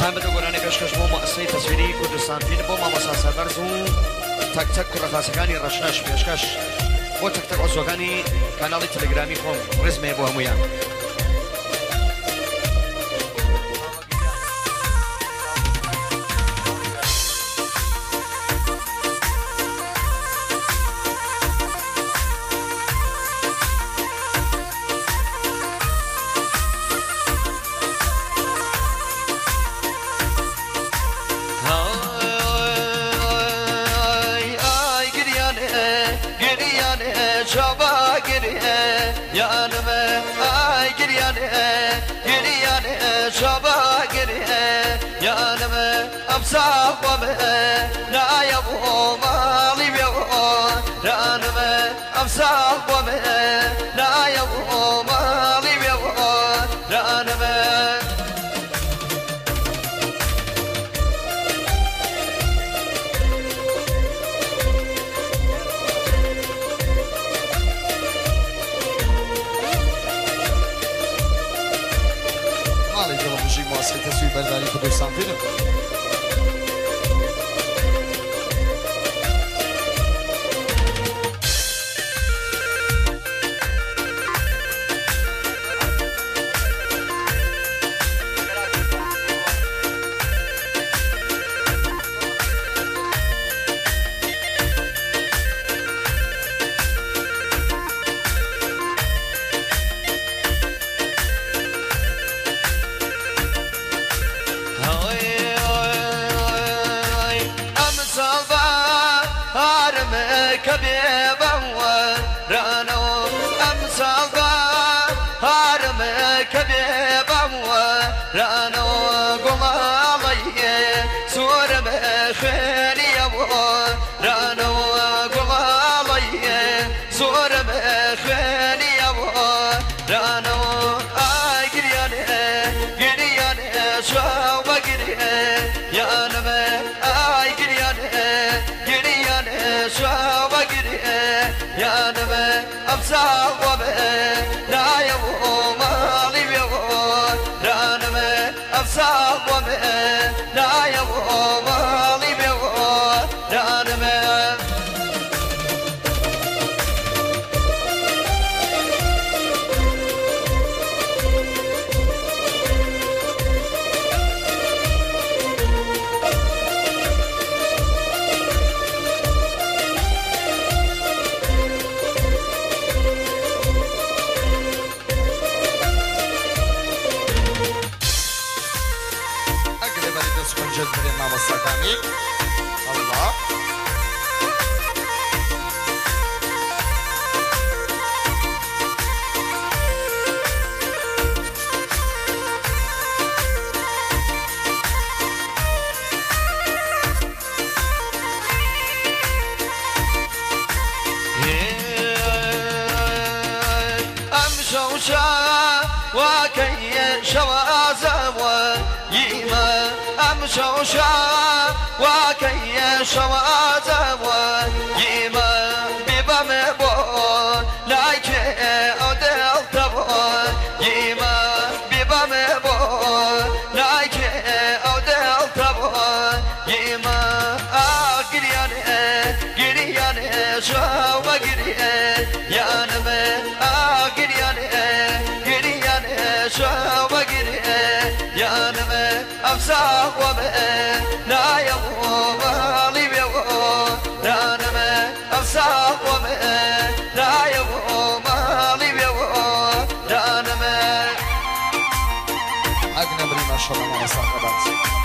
زحمت گرانه پیشکش بۆ مؤسسەی تەسویری کوردستان فیلم بۆ مامۆستا سەربەرز و تەک ڕەخاسەکانی ڕەشنەش پێشکەش بۆ تەک ئۆزۆکانی کاناڵی تەلەگرامی خۆم ڕزمێ بۆ هەمویان. صاحبه لا يبغى مالي بيبغى رانمه صاحبه لا يبغى مالي بيبغى رانمه مالي دلو مجي مؤسسة تسويق برداري كردستان فيلم. شوشا وكي شوازم يما ببم بون لايك أدل تبون يما ببم بون لايك أدل تبون يما قريان شو قريان يا نمي قريان شو قريان يا نمي أفسح وبه لا يبغى مالي بيبغى رانمه أفسح وبه لا يبغى مالي بيبغى رانمه أجنبي ما شاء الله ما صاحبات